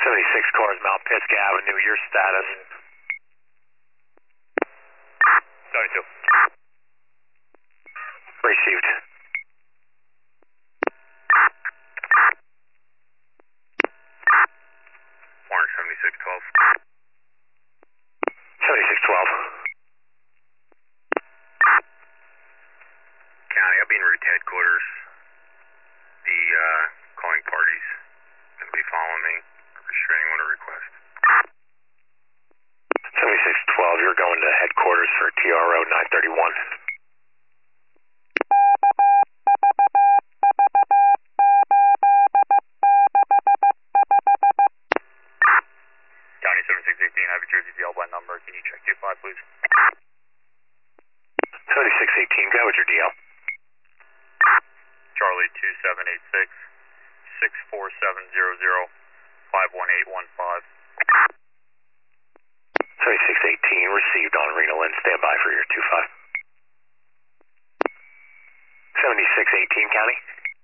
76 cars, Mount Pisgah Avenue, your status. 72. Received. Orange 7612. 7612. County, I'll be en route to headquarters. The calling parties going to be following me. Restraining order request. 7612, you're going to headquarters for TRO 931. County 7618, I have a Jersey DL by number. Can you check your 5, please? 7618, go with your DL. Charlie 2786 64700 51815. 7618, received on Reno Lynn. Stand by for your 25. 7618, County.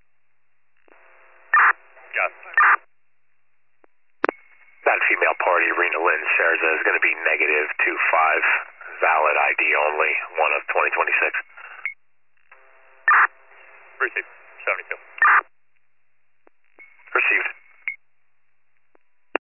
Yes. That female party, Reno Lynn, Sarza, is going to be negative 25. Valid ID only, 1 of 2026. Received.